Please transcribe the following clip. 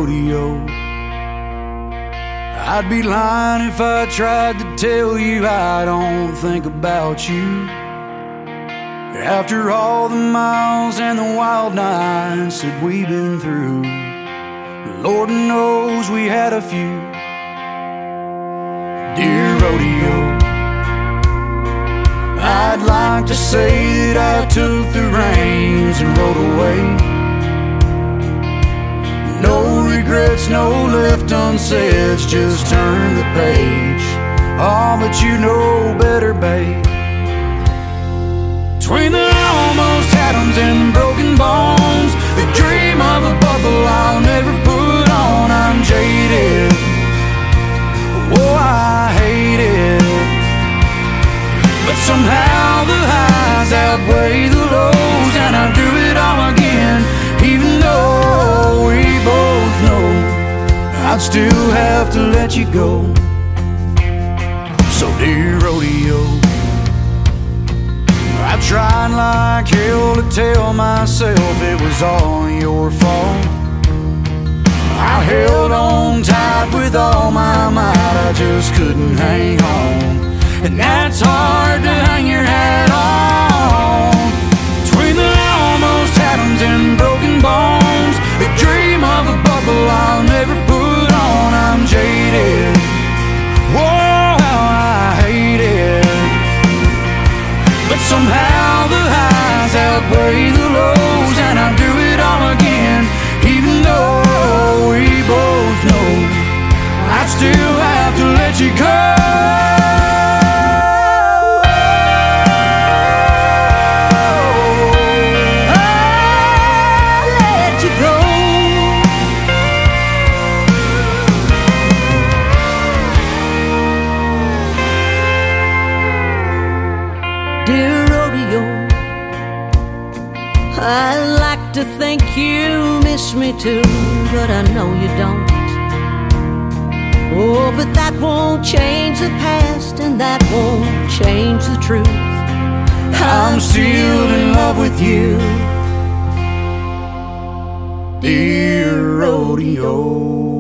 rodeo. I'd be lying if I tried to tell you I don't think about you. After all the miles and the wild nights that we've been through, Lord knows we had a few. Dear rodeo, I'd like to say that I took the reins and rode away. No regrets, no left unsaid, just turn the page. Oh, but you know better, babe. Between the almost atoms and broken bones, the dream of a bubble I'll never put on. I'm jaded, oh I hate it, but somehow the highs outweigh the lows, and I do it all again, even though we both know I'd still have to let you go. So dear rodeo, I tried like hell to tell myself it was all your fault. I held on tight with all my might, I just couldn't hang on. And that's hard to hang your hat on. Between the almost atoms and broken bones, the dream of a bubble I'll never put on. I'm jaded, oh how I hate it, but somehow the highs outweigh the lows, and I do it all again, even though we both know I'd still have to let you go. Dear rodeo, I'd like to think you miss me too, but I know you don't. Oh, but that won't change the past, and that won't change the truth. I'm still in love with you, dear rodeo.